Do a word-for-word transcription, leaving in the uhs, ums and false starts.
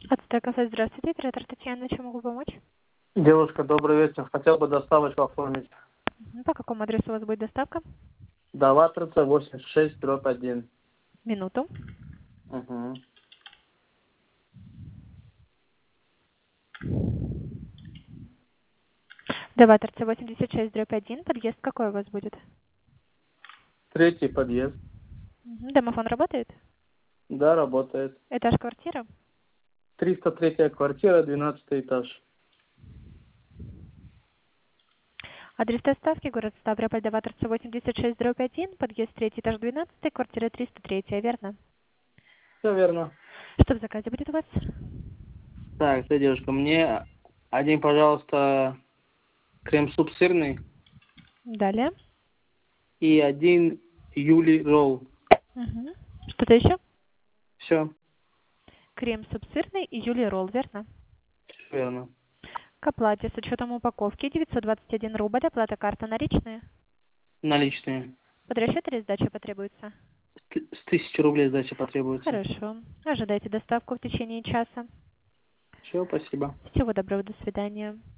Отстойка кафе, здравствуйте, оператор Татьяна, чем могу помочь? Девушка, добрый вечер. Хотел бы доставочку оформить. Мгм. По какому адресу у вас будет доставка? До Ватрица восемьдесят шесть дробь один. Минуту. Угу. Деваторца восемьдесят шесть дробь один. Подъезд какой у вас будет? Третий подъезд. Мгм. Домофон работает? Да, работает. Этаж квартира? триста третья квартира, двенадцатый этаж. Адрес доставки город Ставрополь, Деваторца восемьдесят шесть дробь один. Подъезд третий, этаж двенадцатый, квартира триста три, верно? Все верно. Что в заказе будет у вас? Так, ты, девушка, мне один, пожалуйста, крем-суп сырный Далее. и один Юли ролл. Мгм. Что-то еще? Все, Крем-суп сырный и Юли ролл, верно? верно. К оплате с учетом упаковки девятьсот двадцать один рубль, оплата карта наличные. Наличные. Под расчет или сдача потребуется? С ты- с тысячи рублей сдача потребуется. Хорошо. Ожидайте доставку в течение часа. Все, спасибо. Всего доброго, до свидания.